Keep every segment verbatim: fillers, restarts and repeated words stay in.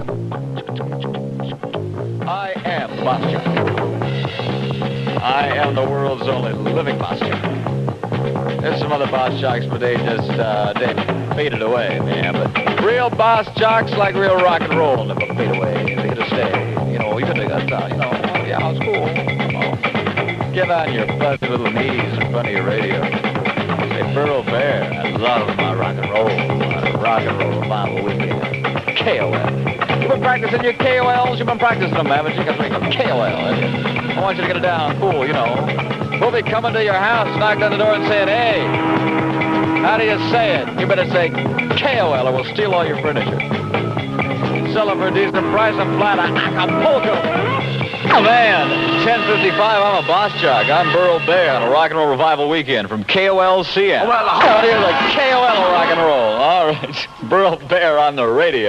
I am Boss Jock. I am the world's only living Boss Jock. There's some other Boss Jocks, but they just, uh, they faded away, man. But real Boss Jocks, like real rock and roll, never fade away. They're here to stay. You know, even they got, uh, you know, yeah, it's cool. Oh, get on your fuzzy little knees in front of your radio. Say, Burl Bear, I love my rock and roll. My rock and roll revival weekend. K O L. You've been practicing your K O Ls? You've been practicing them, haven't you? Because we got K O L, haven't you? I want you to get it down cool, you know. We'll be coming to your house, knocking on the door and saying, hey, how do you say it? You better say K O L or we'll steal all your furniture. Sell it for a decent price and flat Acapulco. Oh, man, ten fifty-five, I'm a Boss Jock. I'm Burl Bear on a rock and roll revival weekend from K O L C M. Well, out here, the K O L rock and roll. All right, Burl Bear on the radio.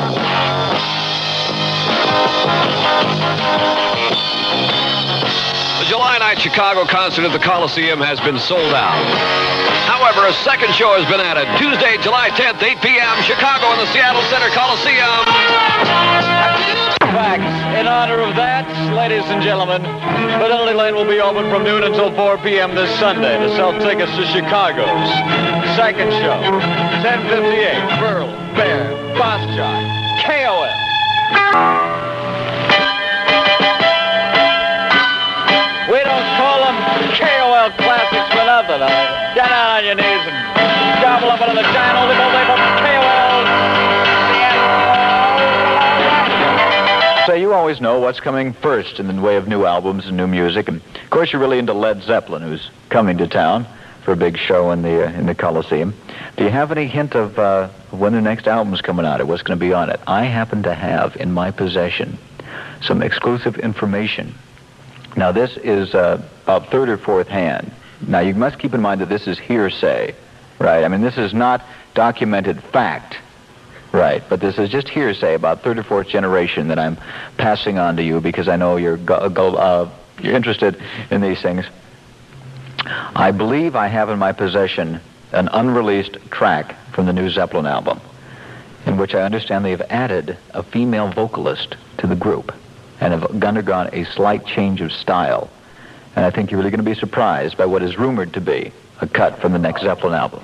The July night Chicago concert at the Coliseum has been sold out. However, a second show has been added. Tuesday, July tenth, eight p.m., Chicago in the Seattle Center Coliseum. Facts. In honor of that, ladies and gentlemen, Fidelity Lane will be open from noon until four p.m. this Sunday to sell tickets to Chicago's second show. ten fifty-eight, Burl Bear, Boss Jock, K O L. We don't call them K O L classics for nothing. I mean, get down on your knees and gobble up another giant old they from K O L. So you always know what's coming first in the way of new albums and new music. And of course, you're really into Led Zeppelin, who's coming to town for a big show in the uh, in the Coliseum. Do you have any hint of uh, when their next album's coming out or what's going to be on it? I happen to have in my possession some exclusive information. Now, this is uh, about third or fourth hand. Now, you must keep in mind that this is hearsay, right? I mean, this is not documented fact, right? But this is just hearsay about third or fourth generation that I'm passing on to you because I know you're, go go uh, you're interested in these things. I believe I have in my possession an unreleased track from the new Zeppelin album in which I understand they have added a female vocalist to the group and have undergone a slight change of style. And I think you're really going to be surprised by what is rumored to be a cut from the next Zeppelin album.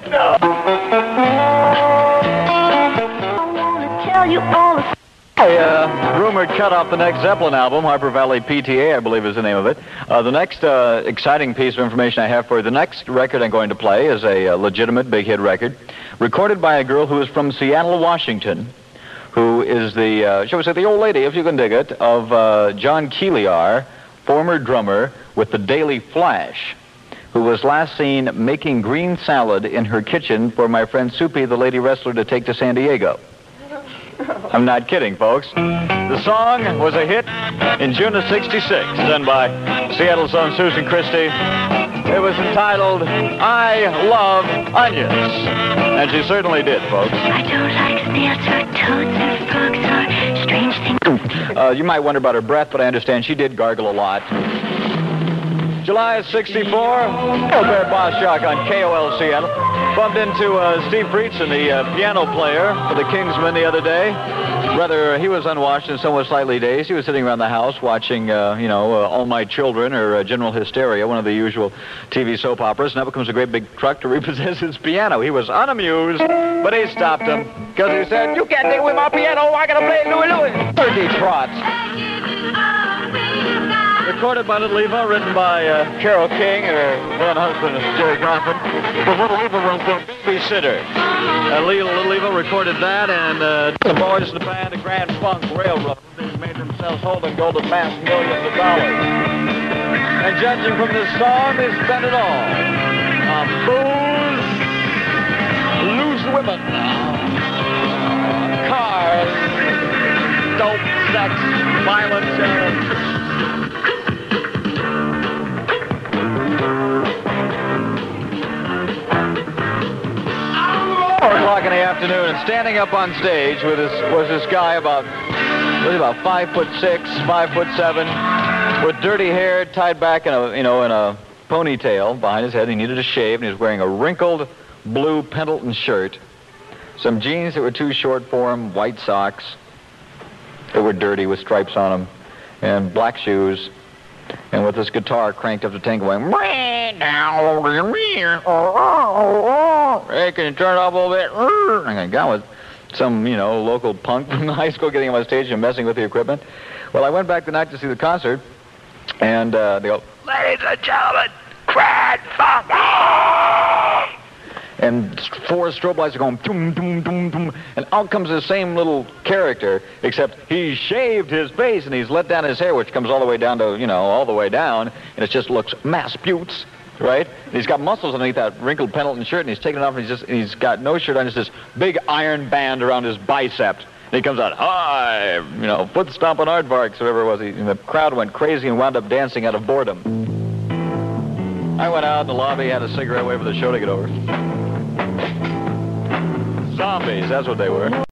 A uh, rumored cut off the next Zeppelin album, Harper Valley P T A, I believe is the name of it. Uh, the next uh, exciting piece of information I have for you, the next record I'm going to play is a uh, legitimate big hit record, recorded by a girl who is from Seattle, Washington, who is the, uh, shall we say, the old lady, if you can dig it, of uh, John Keeliar, former drummer with the Daily Flash, who was last seen making green salad in her kitchen for my friend Soupy, the lady wrestler, to take to San Diego. I'm not kidding, folks. The song was a hit in June of sixty-six, done by Seattle's own Susan Christie. It was entitled, I Love Onions. And she certainly did, folks. I don't like snails or toads or frogs or strange things. Uh, you might wonder about her breath, but I understand she did gargle a lot. July of sixty-four, Burl Bear, Boss Jock on K O L Seattle. Bumped into uh, Steve Friedson, the uh, piano player for the Kingsmen the other day. Rather, he was unwashed and somewhat slightly dazed. He was sitting around the house watching, uh, you know, uh, All My Children or uh, General Hysteria, one of the usual T V soap operas. And up comes a great big truck to repossess his piano. He was unamused, but he stopped him because he said, you can't take away my piano. I got to play Louie Louie. Turkey Trots. Recorded by Little Eva, written by uh, Carole King and her then husband, Jerry Coffin. But Little Eva was the babysitter. Uh, Little, Little Eva recorded that, and uh, the boys in the band, the Grand Funk Railroad, they made themselves whole and go to mass millions of dollars. And judging from this song, they spent it all on booze, loose women, cars, dope, sex, violence, uh, Four o'clock in the afternoon, and standing up on stage with this was this guy about, was about five foot six, five foot seven, with dirty hair tied back in a, you know, in a ponytail behind his head. He needed a shave, and he was wearing a wrinkled blue Pendleton shirt, some jeans that were too short for him, white socks, that were dirty with stripes on them, and black shoes, and with this guitar cranked up to ten going, hey, can you turn it off a little bit? And I got with some, you know, local punk from high school getting on my stage and messing with the equipment. Well, I went back the night to see the concert, and uh, they go, ladies and gentlemen, Crad Funk! And four strobe lights are going, doom, doom, doom, doom, and out comes the same little character, except he shaved his face and he's let down his hair, which comes all the way down to, you know, all the way down, and it just looks mass buttes, right? And he's got muscles underneath that wrinkled Pendleton shirt, and he's taken it off, and he's just, and he's got no shirt on, just this big iron band around his bicep. And he comes out, hi, you know, foot stomping aardvarks, whatever it was. He, and the crowd went crazy and wound up dancing out of boredom. I went out in the lobby, had a cigarette, waited for the show to get over. Zombies, that's what they were.